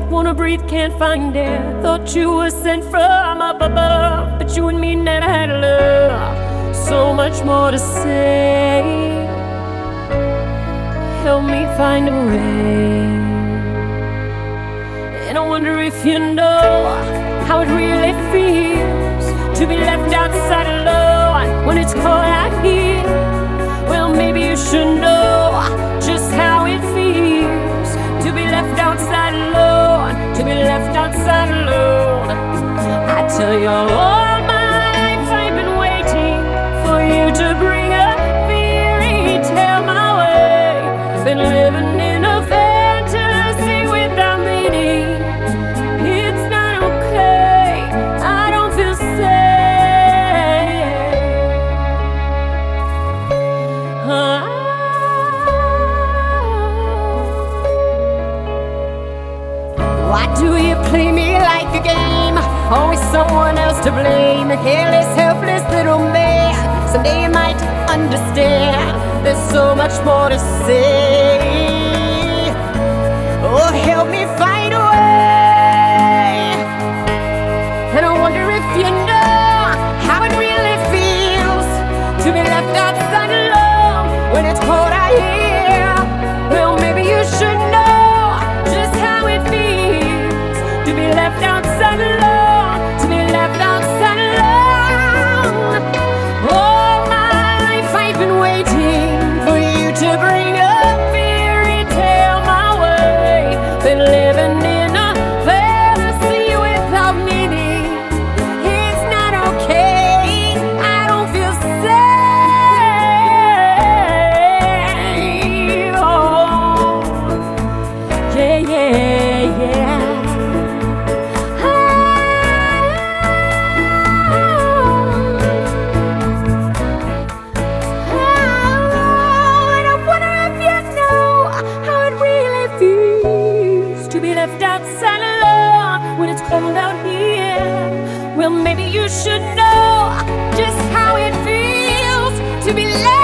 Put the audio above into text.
Wanna breathe, can't find air. Thought you were sent from up above, but you and me never had love. So much more to say. Help me find a way. And I wonder if you know how it really feels to be left outside alone when it's cold out here. Well, maybe you should know just how it feels to be left outside alone, to be left outside alone. I tell you, all my life I've been waiting for you to bring a fairy tale my way. Been living in a fantasy without meaning. It's not okay, I don't feel safe. Why do you play me like a game? Always someone else to blame. Careless, helpless little man. Someday you might understand. There's so much more to say. Oh, help me find a way. And I wonder if you know how it really feels to be left outside alone when it's cold out here. Well, maybe you should know just how it feels to be left outside alone, to be left outside alone. All my life I've been waiting for you to bring a fairy tale my way. Been living in a fantasy without meaning. It's not okay, I don't feel safe. Oh, yeah, yeah, yeah. To be left outside alone when it's cold out here. Well, maybe you should know just how it feels to be left